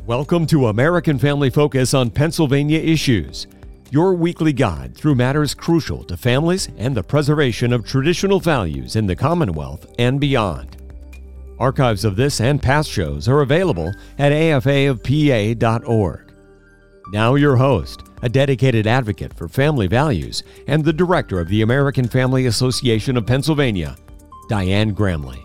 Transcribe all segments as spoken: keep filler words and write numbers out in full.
Welcome to American Family Focus on Pennsylvania Issues, your weekly guide through matters crucial to families and the preservation of traditional values in the Commonwealth and beyond. Archives of this and past shows are available at A F A of P A dot org. Now your host, a dedicated advocate for family values and the director of the American Family Association of Pennsylvania, Diane Gramley.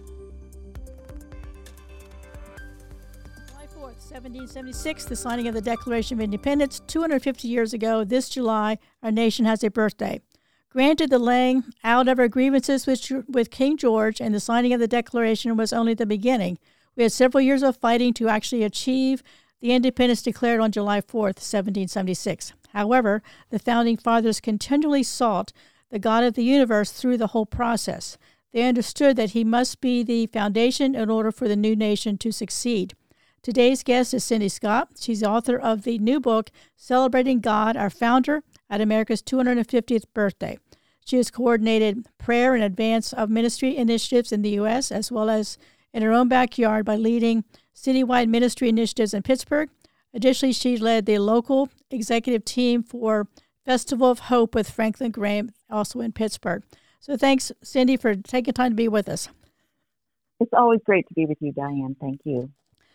July fourth, seventeen seventy-six, the signing of the Declaration of Independence. two hundred fifty years ago, this July, our nation has a birthday. Granted, the laying out of our grievances with, with King George and the signing of the Declaration was only the beginning. We had several years of fighting to actually achieve the independence declared on July fourth, seventeen seventy-six. However, the Founding Fathers continually sought the God of the universe through the whole process. They understood that he must be the foundation in order for the new nation to succeed. Today's guest is Cindy Scott. She's the author of the new book, Celebrating God, Our Founder, at America's two hundred fiftieth birthday. She has coordinated prayer in advance of ministry initiatives in the U S, as well as in her own backyard by leading citywide ministry initiatives in Pittsburgh. Additionally, she led the local executive team for Festival of Hope with Franklin Graham, also in Pittsburgh. So thanks, Cindy, for taking time to be with us. It's always great to be with you, Diane. Thank you.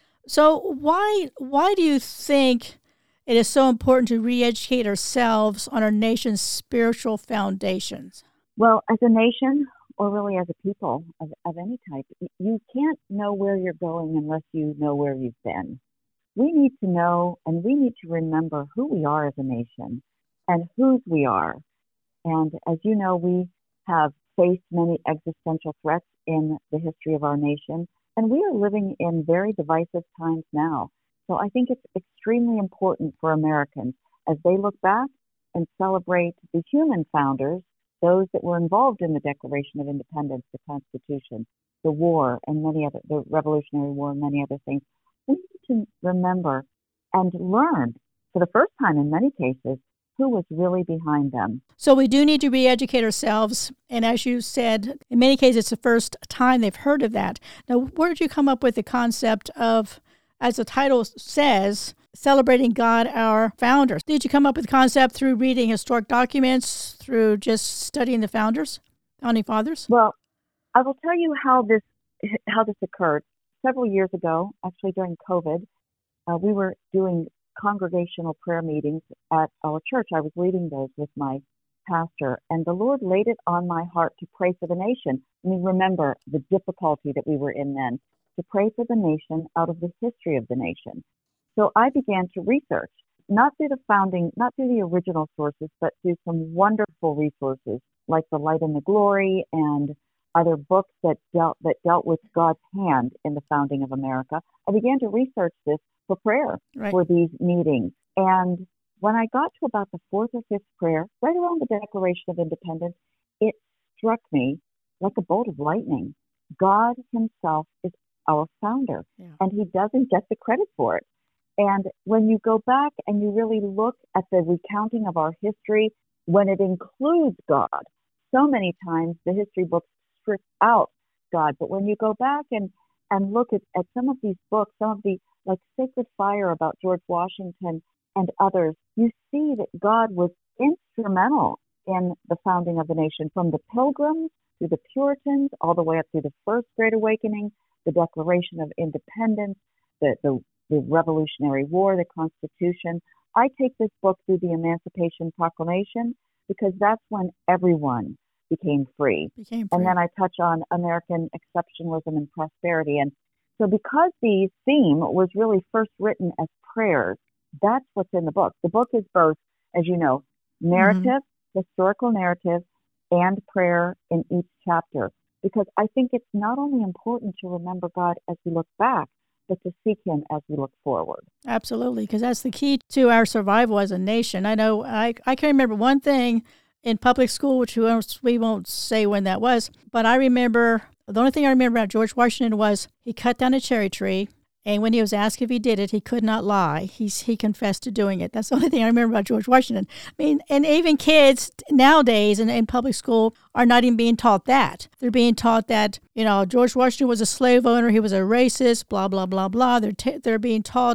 So why why do you think it is so important to re-educate ourselves on our nation's spiritual foundations? Well, as a nation, or really as a people of, of any type, you can't know where you're going unless you know where you've been. We need to know and we need to remember who we are as a nation and whose we are. And as you know, we have faced many existential threats in the history of our nation, and we are living in very divisive times now. So I think it's extremely important for Americans as they look back and celebrate the human founders, those that were involved in the Declaration of Independence, the Constitution, the war, and many other, the Revolutionary War, and many other things. We need to remember and learn, for the first time in many cases, who was really behind them. So we do need to re-educate ourselves. And as you said, in many cases, it's the first time they've heard of that. Now, where did you come up with the concept of, as the title says, Celebrating God, Our Founder? Did you come up with the concept through reading historic documents, through just studying the founders, founding fathers? Well, I will tell you how this how this occurred. Several years ago, actually during COVID, uh, we were doing congregational prayer meetings at our church. I was leading those with my pastor, and the Lord laid it on my heart to pray for the nation. I mean, remember the difficulty that we were in then, to pray for the nation out of the history of the nation. So I began to research, not through the founding, not through the original sources, but through some wonderful resources like The Light and the Glory and other books that dealt that dealt with God's hand in the founding of America. I began to research this for prayer right. for these meetings. And when I got to about the fourth or fifth prayer, right around the Declaration of Independence, it struck me like a bolt of lightning. God himself is our founder, yeah. and he doesn't get the credit for it. And when you go back and you really look at the recounting of our history, when it includes God, so many times the history books strip out God. But when you go back and, and look at, at some of these books, some of the, like Sacred Fire about George Washington and others, you see that God was instrumental in the founding of the nation, from the Pilgrims through the Puritans, all the way up through the First Great Awakening, the Declaration of Independence, the, the, the Revolutionary War, the Constitution. I take this book through the Emancipation Proclamation because that's when everyone became free. Became free. And then I touch on American exceptionalism and prosperity. And so because the theme was really first written as prayers, that's what's in the book. The book is both, as you know, narrative, mm-hmm. historical narrative, and prayer in each chapter. Because I think it's not only important to remember God as we look back, but to seek him as we look forward. Absolutely, because that's the key to our survival as a nation. I know I, I can remember one thing in public school, which we won't say when that was, but I remember, the only thing I remember about George Washington was he cut down a cherry tree, and when he was asked if he did it, he could not lie. He's, he confessed to doing it. That's the only thing I remember about George Washington. I mean, and even kids nowadays in, in public school are not even being taught that. They're being taught that, you know, George Washington was a slave owner, he was a racist, blah, blah, blah, blah. They're, t- they're being taught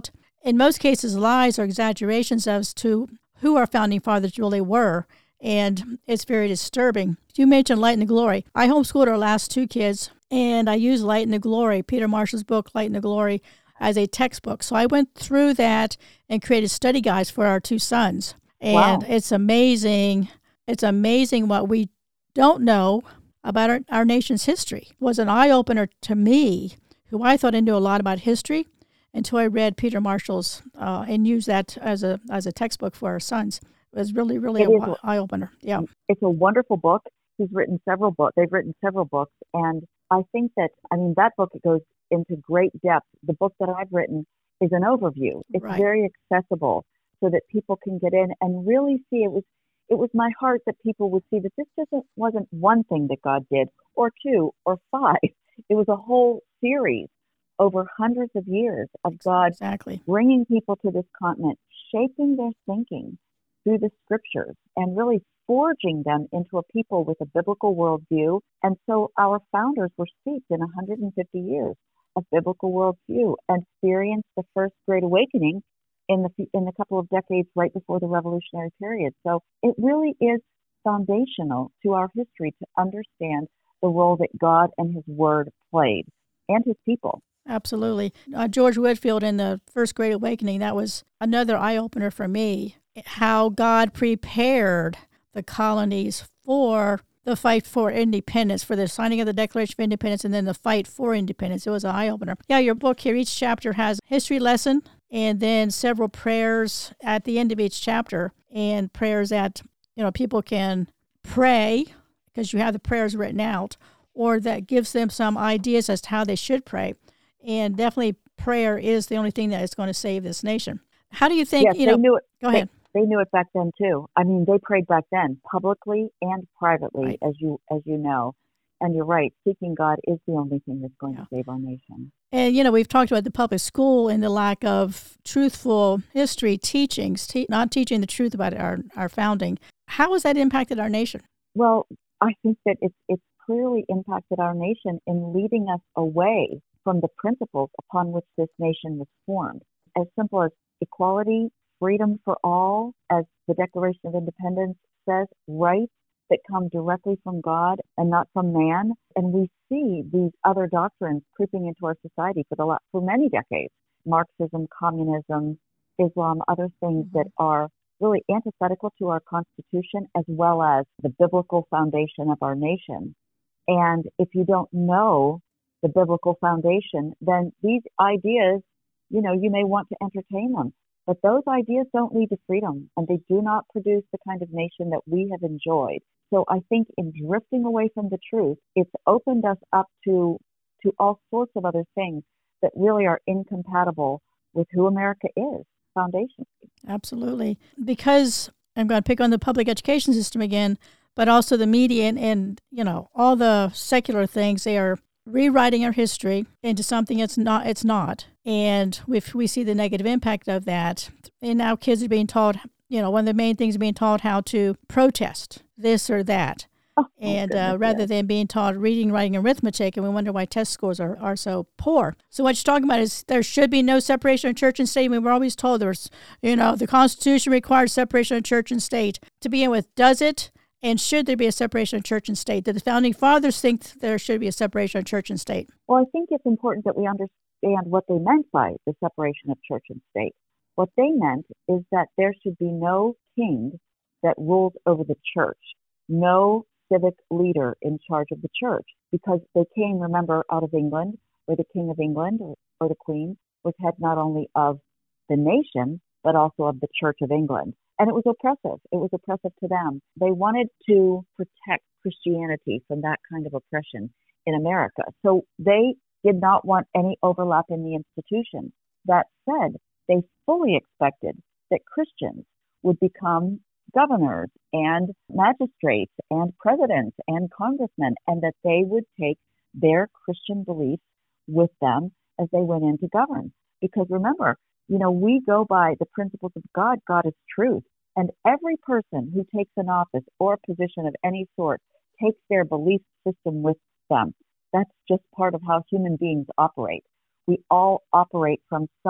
in most cases, lies or exaggerations as to who our founding fathers really were. And it's very disturbing. You mentioned Light and the Glory. I homeschooled our last two kids, and I used Light and the Glory, Peter Marshall's book, Light and the Glory, as a textbook. So I went through that and created study guides for our two sons. And Wow. it's amazing. It's amazing what we don't know about our, our nation's history. It was an eye-opener to me, who I thought I knew a lot about history, until I read Peter Marshall's uh, and used that as a as a textbook for our sons. It was really, really It an is a- eye-opener. Yeah. It's a wonderful book. He's written several books. They've written several books. And I think that, I mean, that book goes into great depth. The book that I've written is an overview. It's Right. very accessible so that people can get in and really see. It was, it was my heart that people would see that this just wasn't one thing that God did, or two, or five. It was a whole series over hundreds of years of God Exactly. bringing people to this continent, shaping their thinking through the scriptures, and really forging them into a people with a biblical worldview. And so our founders were steeped in one hundred fifty years of biblical worldview and experienced the first Great Awakening in the in the couple of decades right before the Revolutionary period. So it really is foundational to our history to understand the role that God and His Word played, and His people. Absolutely. Uh, George Whitefield in the First Great Awakening, that was another eye-opener for me, how God prepared the colonies for the fight for independence, for the signing of the Declaration of Independence, and then the fight for independence. It was an eye-opener. Yeah, your book here, each chapter has a history lesson and then several prayers at the end of each chapter, and prayers that, you know, people can pray, because you have the prayers written out, or that gives them some ideas as to how they should pray. And definitely prayer is the only thing that is going to save this nation. How do you think, Yes, you they know, knew it. go they, ahead. They knew it back then too. I mean, they prayed back then, publicly and privately, Right. as you as you know. And you're right, seeking God is the only thing that's going Yeah. to save our nation. And, you know, we've talked about the public school and the lack of truthful history teachings, te- not teaching the truth about our, our founding. How has that impacted our nation? Well, I think that it's it's clearly impacted our nation in leading us away from the principles upon which this nation was formed. As simple as equality, freedom for all, as the Declaration of Independence says, rights that come directly from God and not from man. And we see these other doctrines creeping into our society for the la- for many decades: Marxism, communism, Islam, other things Mm-hmm. that are really antithetical to our Constitution, as well as the biblical foundation of our nation. And if you don't know the biblical foundation, then these ideas, you know, you may want to entertain them. But those ideas don't lead to freedom, and they do not produce the kind of nation that we have enjoyed. So I think in drifting away from the truth, it's opened us up to to all sorts of other things that really are incompatible with who America is, foundation. Absolutely. Because I'm going to pick on the public education system again, but also the media and, and, you know, all the secular things, they are rewriting our history into something it's not. It's not. And if we see the negative impact of that, and now kids are being taught, you know, one of the main things being taught how to protest this or that. Oh, my And uh, goodness, rather yes. than being taught reading, writing, and arithmetic, and we wonder why test scores are, are so poor. So what you're talking about is there should be no separation of church and state. I mean, we're always told there's, you know, the Constitution requires separation of church and state. To begin with, does it? And should there be a separation of church and state? Did the Founding Fathers think there should be a separation of church and state? Well, I think it's important that we understand what they meant by the separation of church and state. What they meant is that there should be no king that rules over the church, no civic leader in charge of the church, because they came, remember, out of England, where the King of England or, or the Queen was head not only of the nation, but also of the Church of England. And it was oppressive. It was oppressive to them. They wanted to protect Christianity from that kind of oppression in America. So they did not want any overlap in the institution. That said, they fully expected that Christians would become governors and magistrates and presidents and congressmen, and that they would take their Christian beliefs with them as they went in to govern. Because remember, you know, we go by the principles of God. God is truth. And every person who takes an office or a position of any sort takes their belief system with them. That's just part of how human beings operate. We all operate from some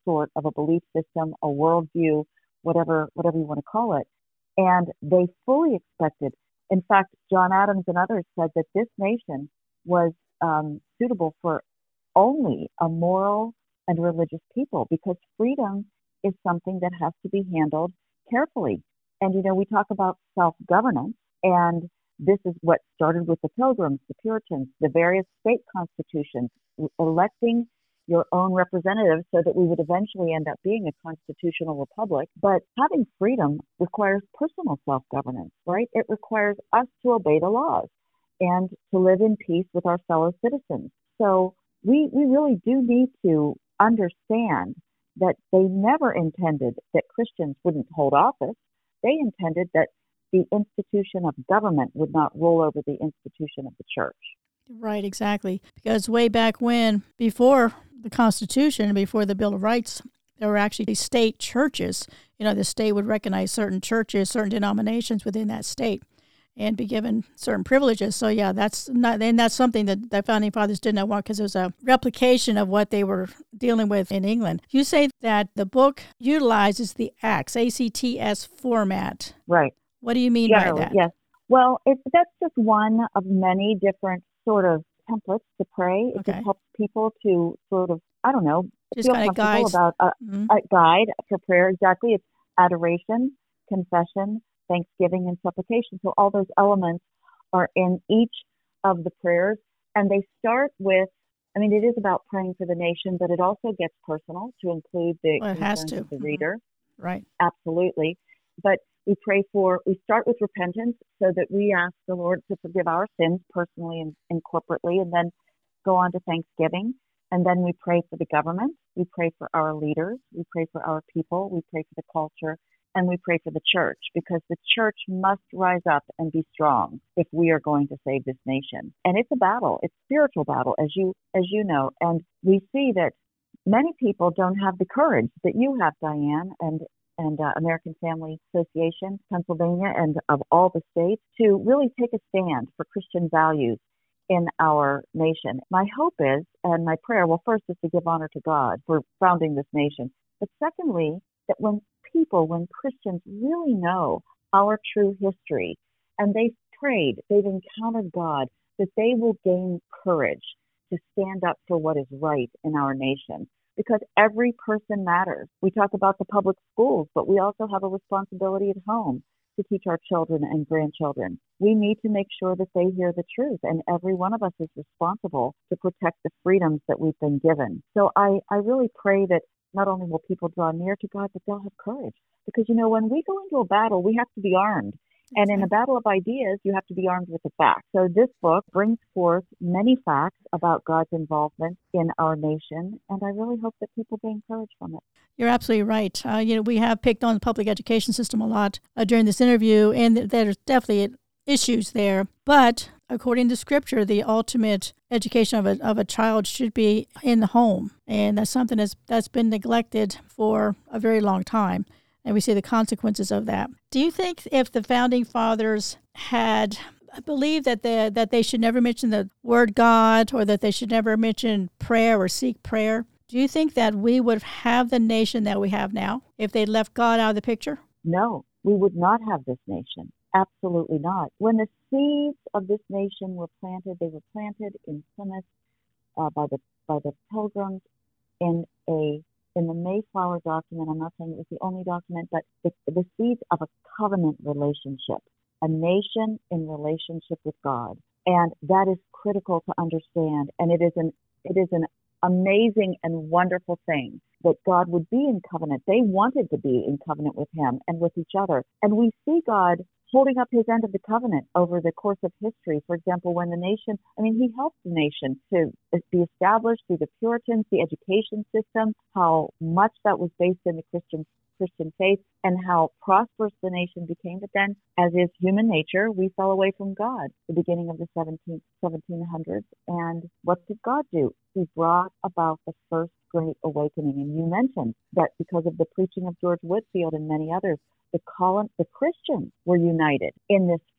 sort of a belief system, a worldview, whatever whatever you want to call it. And they fully expected. In fact, John Adams and others said that this nation was um, suitable for only a moral and religious people, because freedom is something that has to be handled carefully. And, you know, we talk about self-governance, and this is what started with the Pilgrims, the Puritans, the various state constitutions, electing your own representatives so that we would eventually end up being a constitutional republic. But having freedom requires personal self-governance, right? It requires us to obey the laws and to live in peace with our fellow citizens. So we, we really do need to understand that they never intended that Christians wouldn't hold office. They intended that the institution of government would not roll over the institution of the church. Right, exactly. Because way back when, before the Constitution, before the Bill of Rights, there were actually state churches. You know, the state would recognize certain churches, certain denominations within that state, and be given certain privileges. So, yeah, that's not, and that's something that the Founding Fathers did not want, because it was a replication of what they were dealing with in England. You say that the book utilizes the ACTS, A C T S format. Right. What do you mean Generally, by that? Yes. Well, it, that's just one of many different sort of templates to pray. It Okay. just helps people to sort of, I don't know, Just feel kind of comfortable guides. about a, Mhm. a guide for prayer. Exactly. It's adoration, confession, thanksgiving, and supplication. So all those elements are in each of the prayers. And they start with, I mean, it is about praying for the nation, but it also gets personal to include the Well, it has concerns to. of the Mhm. reader. Right. Absolutely. But we pray for, we start with repentance so that we ask the Lord to forgive our sins personally and, and corporately, and then go on to thanksgiving. And then we pray for the government. We pray for our leaders. We pray for our people. We pray for the culture. And we pray for the church, because the church must rise up and be strong if we are going to save this nation. And it's a battle. It's a spiritual battle, as you, as you know. And we see that many people don't have the courage that you have, Diane, and and uh, American Family Association, Pennsylvania, and of all the states, to really take a stand for Christian values in our nation. My hope is, and my prayer, well, first is to give honor to God for founding this nation. But secondly, that when people, when Christians really know our true history, and they've prayed, they've encountered God, that they will gain courage to stand up for what is right in our nation. Because every person matters. We talk about the public schools, but we also have a responsibility at home to teach our children and grandchildren. We need to make sure that they hear the truth, and every one of us is responsible to protect the freedoms that we've been given. So I, I really pray that not only will people draw near to God, but they'll have courage. Because, you know, when we go into a battle, we have to be armed. And in a battle of ideas, you have to be armed with the facts. So this book brings forth many facts about God's involvement in our nation, and I really hope that people be encouraged from it. You're absolutely right. Uh, you know, we have picked on the public education system a lot uh, during this interview, and there's definitely issues there. But according to Scripture, the ultimate education of a of a child should be in the home, and that's something that's that's been neglected for a very long time. And we see the consequences of that. Do you think if the Founding Fathers had believed that they, that they should never mention the word God, or that they should never mention prayer or seek prayer, do you think that we would have the nation that we have now if they left God out of the picture? No, we would not have this nation. Absolutely not. When the seeds of this nation were planted, they were planted in Plymouth uh, by the by the Pilgrims in a in the Mayflower document. I'm not saying it was the only document, but the, the seeds of a covenant relationship, a nation in relationship with God. And that is critical to understand. And it is an it is an amazing and wonderful thing that God would be in covenant. They wanted to be in covenant with him and with each other. And we see God holding up his end of the covenant over the course of history. For example, when the nation, I mean, he helped the nation to be established through the Puritans, the education system, how much that was based in the Christian Christian faith, and how prosperous the nation became. But then, as is human nature, we fell away from God at the beginning of the seventeenth, seventeen hundreds. And what did God do? He brought about the first great awakening. And you mentioned that because of the preaching of George Whitefield and many others, the colon, the Christians were united in this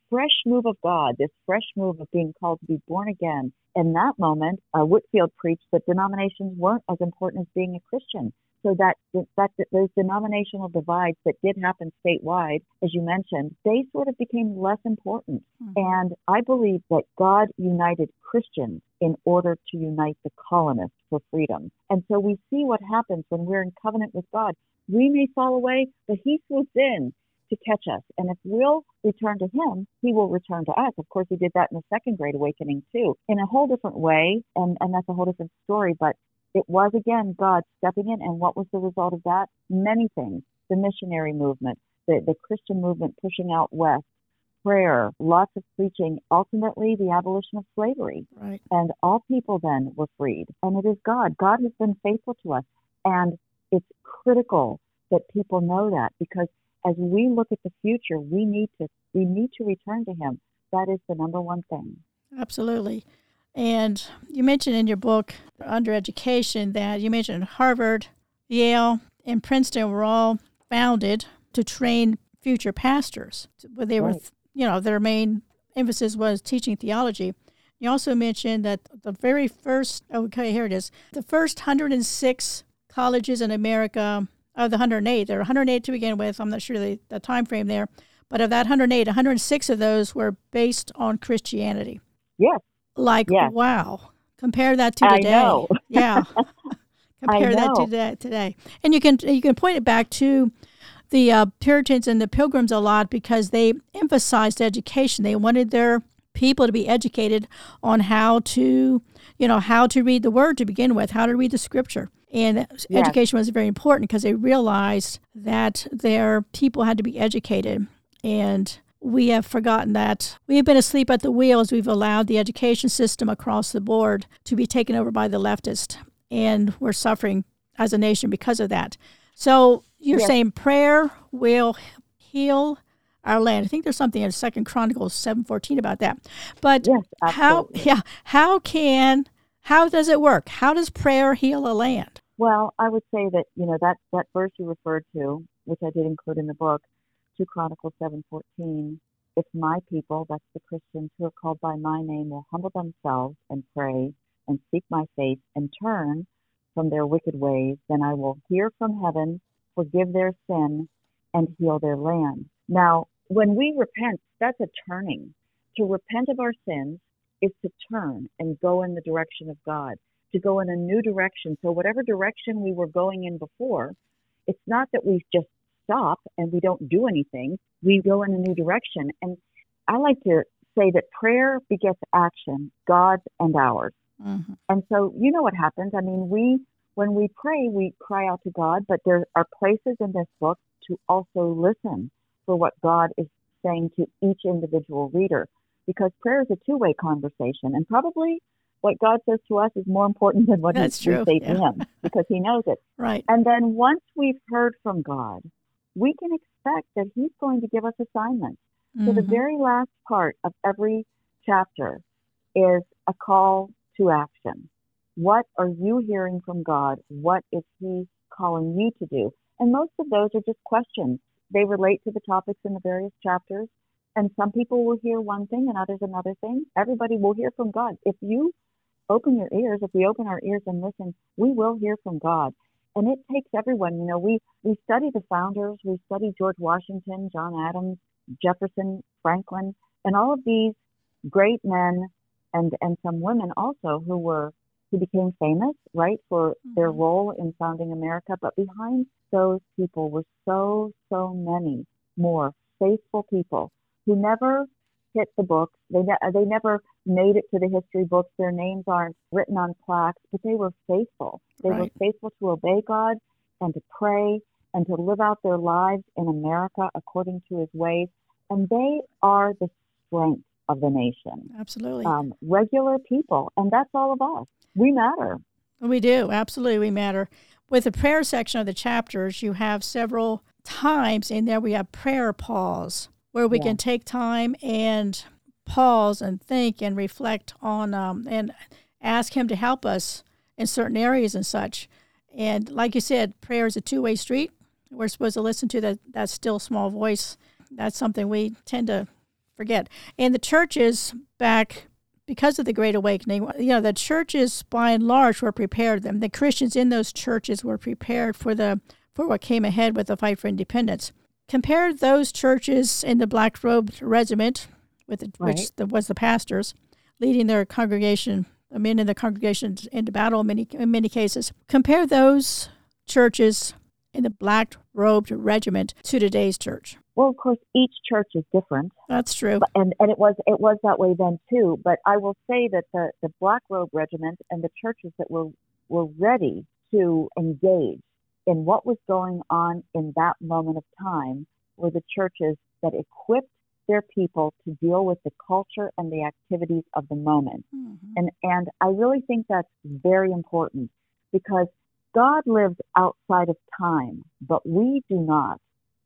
fresh move of God, this fresh move of being called to be born again. In that moment, uh, Whitefield preached that denominations weren't as important as being a Christian. So that, that, that those denominational divides that did happen statewide, as you mentioned, they sort of became less important. Mm-hmm. And I believe that God united Christians in order to unite the colonists for freedom. And so we see what happens when we're in covenant with God. We may fall away, but he swoops in to catch us. And if we'll return to him, he will return to us. Of course, he did that in the Second Great Awakening, too, in a whole different way. And, and that's a whole different story. But it was, again, God stepping in. And what was the result of that? Many things. The missionary movement, the, the Christian movement pushing out west, prayer, lots of preaching, ultimately the abolition of slavery. Right. And all people then were freed. And it is God. God has been faithful to us. And it's critical that people know that, because as we look at the future, we need to we need to return to him. That is the number one thing. Absolutely. And you mentioned in your book, under education, that you mentioned Harvard, Yale, and Princeton were all founded to train future pastors. Where they right. were, you know, their main emphasis was teaching theology. You also mentioned that the very first, okay, here it is, the first one hundred six colleges in America, of the one hundred eight, there were one hundred eight to begin with. I'm not sure the, the time frame there. But of that one hundred eight, one hundred six of those were based on Christianity. Yes. Like, yes. wow. Compare that to today. I know. Yeah. Compare I that know. to that today. And you can you can point it back to the uh, Puritans and the Pilgrims a lot, because they emphasized education. They wanted their people to be educated on how to, you know, how to read the Word to begin with, how to read the Scripture. And yes. education was very important because they realized that their people had to be educated. And we have forgotten that. We have been asleep at the wheel as we've allowed the education system across the board to be taken over by the leftists. And we're suffering as a nation because of that. So you're yes. saying prayer will heal our land. I think there's something in Second Chronicles seven fourteen about that. But yes, how yeah, how can how does it work? How does prayer heal a land? Well, I would say that, you know, that, that verse you referred to, which I did include in the book, Second Chronicles seven fourteen, if my people, that's the Christians who are called by my name, will humble themselves and pray and seek my face and turn from their wicked ways, then I will hear from heaven, forgive their sin, and heal their land. Now, when we repent, that's a turning. To repent of our sins is to turn and go in the direction of God, to go in a new direction. So whatever direction we were going in before, it's not that we just stop and we don't do anything. We go in a new direction. And I like to say that prayer begets action, God's and ours. Mm-hmm. And so you know what happens. I mean, we when we pray, we cry out to God, but there are places in this book to also listen for what God is saying to each individual reader, because prayer is a two-way conversation, and probably what God says to us is more important than what That's we true. say yeah. to him, because he knows it. Right. And then once we've heard from God, we can expect that he's going to give us assignments. Mm-hmm. So the very last part of every chapter is a call to action. What are you hearing from God? What is he calling you to do? And most of those are just questions. They relate to the topics in the various chapters. And some people will hear one thing and others another thing. Everybody will hear from God. If you open your ears, if we open our ears and listen, we will hear from God. And it takes everyone. You know, we, we study the founders. We study George Washington, John Adams, Jefferson, Franklin, and all of these great men and, and some women also who were who became famous, right, for mm-hmm. their role in founding America. But behind those people were so, so many more faithful people who never hit the books. They ne- they never made it to the history books. Their names aren't written on plaques, but they were faithful. They right. were faithful to obey God and to pray and to live out their lives in America according to his ways. And they are the strength of the nation. Absolutely. Um, regular people. And that's all of us. We matter. We do. Absolutely, we matter. With the prayer section of the chapters, you have several times in there we have prayer pause, where we yeah. can take time and pause and think and reflect on um, and ask him to help us in certain areas and such. And like you said, prayer is a two-way street. We're supposed to listen to that, that still small voice. That's something we tend to forget. And the churches back, because of the Great Awakening, you know, the churches by and large were prepared. Them the Christians in those churches were prepared for the for what came ahead with the fight for independence. Compare those churches in the Black Robed Regiment, with the, Right. which the, was the pastors leading their congregation, the men in the congregation into battle in many in many cases. Compare those churches in the Black Robed Regiment to today's church. Well, of course, each church is different, That's true. but, and, and it was it was that way then too. But I will say that the, the Black Robe Regiment and the churches that were were ready to engage in what was going on in that moment of time were the churches that equipped their people to deal with the culture and the activities of the moment. Mm-hmm. And and I really think that's very important, because God lives outside of time, but we do not.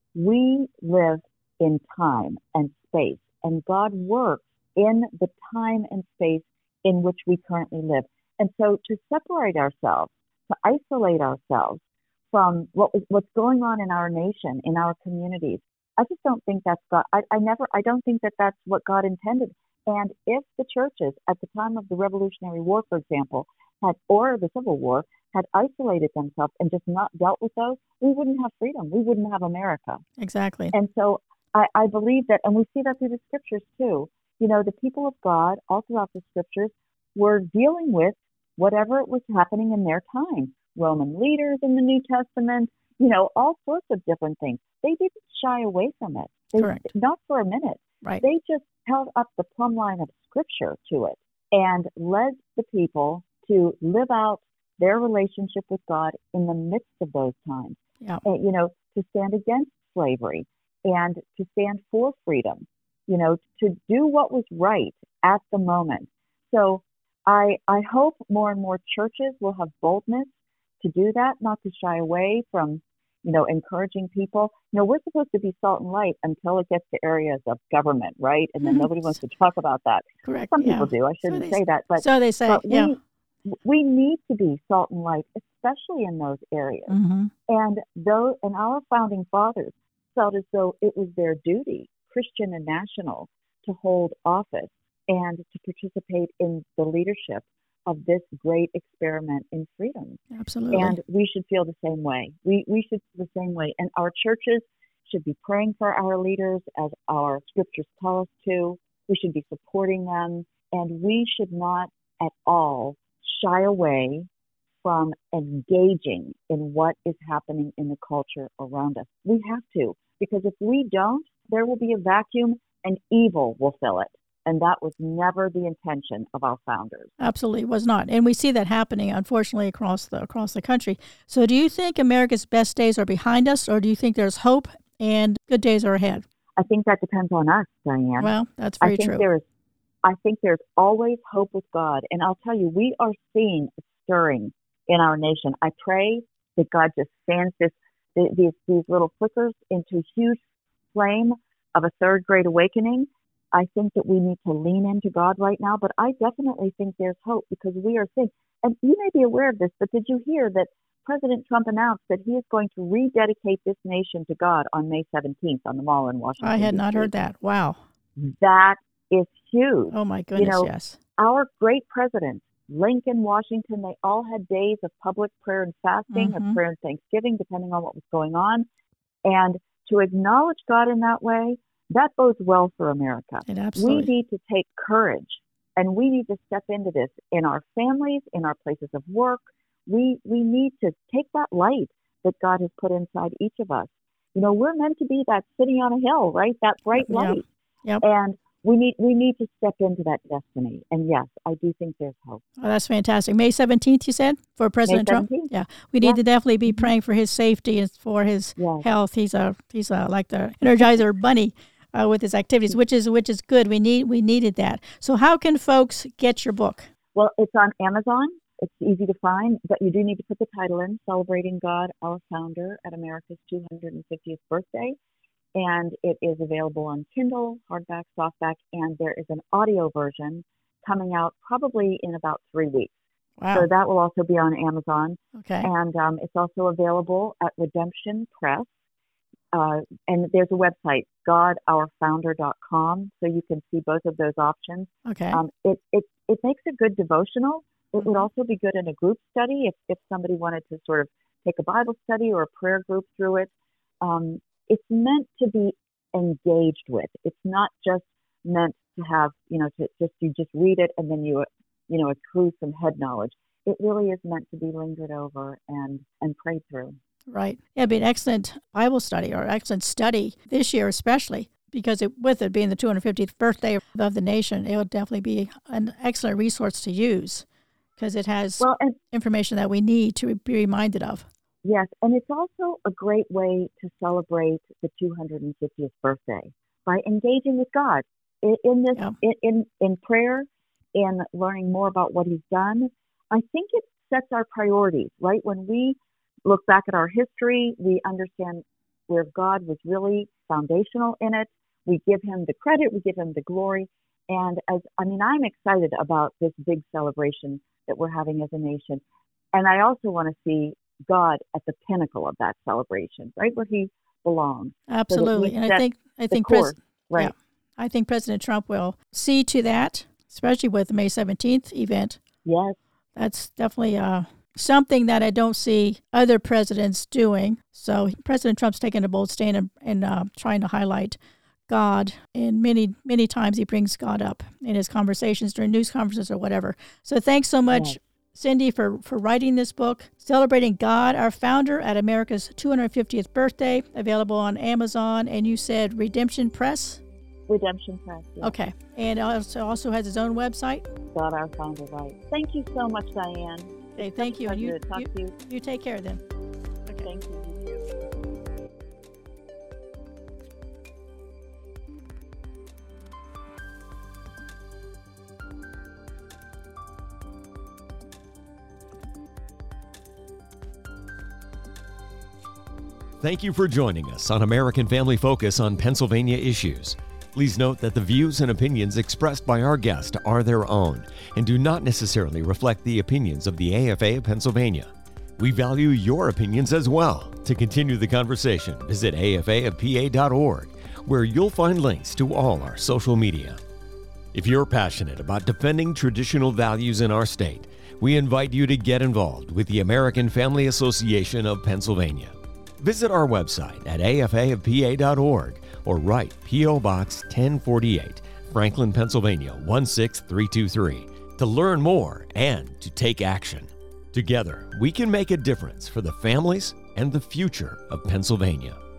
We live in time and space, and God works in the time and space in which we currently live. And so to separate ourselves, to isolate ourselves from what was, what's going on in our nation, in our communities, I just don't think that's God. I, I never, I don't think that that's what God intended. And if the churches at the time of the Revolutionary War, for example, had, or the Civil War, had isolated themselves and just not dealt with those, we wouldn't have freedom. We wouldn't have America. Exactly. And so I, I believe that, and we see that through the scriptures too. You know, the people of God, all throughout the scriptures, were dealing with whatever was happening in their time. Roman leaders in the New Testament, you know, all sorts of different things. They didn't shy away from it. They, Correct. Not for a minute. Right. They just held up the plumb line of scripture to it and led the people to live out their relationship with God in the midst of those times. Yeah. And, you know, to stand against slavery and to stand for freedom, you know, to do what was right at the moment. So I I hope more and more churches will have boldness to do that, not to shy away from, you know, encouraging people. You know, we're supposed to be salt and light until it gets to areas of government, right? And then nobody wants to talk about that. Correct. Some yeah. people do. I shouldn't so say they, that, but so they say. but yeah. we we need to be salt and light, especially in those areas. Mm-hmm. And though, and our founding fathers felt as though it was their duty, Christian and national, to hold office and to participate in the leadership of this great experiment in freedom. Absolutely. And we should feel the same way. We we should feel the same way. And our churches should be praying for our leaders, as our scriptures tell us to. We should be supporting them, and we should not at all shy away from engaging in what is happening in the culture around us. We have to, because if we don't, there will be a vacuum and evil will fill it. And that was never the intention of our founders. Absolutely was not. And we see that happening, unfortunately, across the across the country. So do you think America's best days are behind us, or do you think there's hope and good days are ahead? I think that depends on us, Diane. Well, that's very I think true. there is I think there's always hope with God. And I'll tell you, we are seeing a stirring in our nation. I pray that God just fans this, these, these little flickers into a huge flame of a third great awakening. I think that we need to lean into God right now, but I definitely think there's hope, because we are seeing, and you may be aware of this, but did you hear that President Trump announced that he is going to rededicate this nation to God on May seventeenth on the Mall in Washington? I had D C? not heard that. Wow. That is huge. Oh, my goodness, you know, yes. Our great presidents, Lincoln, Washington, they all had days of public prayer and fasting, Mm-hmm. of prayer and thanksgiving, depending on what was going on. And to acknowledge God in that way, that bodes well for America. It We absolutely. need to take courage, and we need to step into this in our families, in our places of work. We we need to take that light that God has put inside each of us. You know, we're meant to be that city on a hill, right? That bright Yep. light. Yep. And we need we need to step into that destiny. And yes, I do think there's hope. Oh, that's fantastic. May seventeenth, you said, for President May Trump? seventeenth. Yeah. We need Yeah. to definitely be Mhm. praying for his safety and for his Yes. health. He's a he's a like the Energizer Bunny uh, with his activities, which is which is good. We need we needed that. So how can folks get your book? Well, it's on Amazon. It's easy to find, but you do need to put the title in, Celebrating God, Our Founder at America's two hundred fiftieth Birthday. And it is available on Kindle, hardback, softback, and there is an audio version coming out probably in about three weeks. Wow. So that will also be on Amazon. Okay. And um, it's also available at Redemption Press. uh, and there's a website, god our founder dot com, so you can see both of those options. Okay. Um, it, it, it makes a good devotional. It Mm-hmm. would also be good in a group study if, if somebody wanted to sort of take a Bible study or a prayer group through it. Um, it's meant to be engaged with. It's not just meant to have, you know, to just you just read it and then you, you know, accrue some head knowledge. It really is meant to be lingered over and, and prayed through. Right. Yeah, it'd be an excellent Bible study or excellent study this year, especially because it, with it being the two hundred fiftieth birthday of the nation, it will definitely be an excellent resource to use because it has well, and, information that we need to be reminded of. Yes, and it's also a great way to celebrate the two hundred fiftieth birthday by engaging with God in, in this Yeah. in, in in prayer, in learning more about what He's done. I think it sets our priorities, right? When we look back at our history, we understand where God was really foundational in it. We give Him the credit, we give Him the glory, and as I mean, I'm excited about this big celebration that we're having as a nation, and I also want to see God at the pinnacle of that celebration, right where He belongs. Absolutely, So and I think I think course, Pres- right. yeah, I think President Trump will see to that, especially with the May seventeenth event. Yes, That's definitely uh, something that I don't see other presidents doing. So President Trump's taken a bold stand and, and uh, trying to highlight God, and many, many times he brings God up in his conversations during news conferences or whatever. So thanks so much, Yes. Cindy, for, for writing this book, Celebrating God, Our Founder at America's two hundred fiftieth Birthday, available on Amazon, and you said Redemption Press? Redemption Press. Yes. Okay. And it also, also has its own website? God our founder, right. Thank you so much, Diane. Okay, thank you. And Pleasure you, to talk you, to you. you take care then. Okay. Thank you. You too. Thank you for joining us on American Family Focus on Pennsylvania issues. Please note that the views and opinions expressed by our guest are their own and do not necessarily reflect the opinions of the A F A of Pennsylvania. We value your opinions as well. To continue the conversation, visit A F A of P A dot org, where you'll find links to all our social media. If you're passionate about defending traditional values in our state, we invite you to get involved with the American Family Association of Pennsylvania. Visit our website at A F A of P A dot org or write P O Box ten forty-eight, Franklin, Pennsylvania one six three two three to learn more and to take action. Together, we can make a difference for the families and the future of Pennsylvania.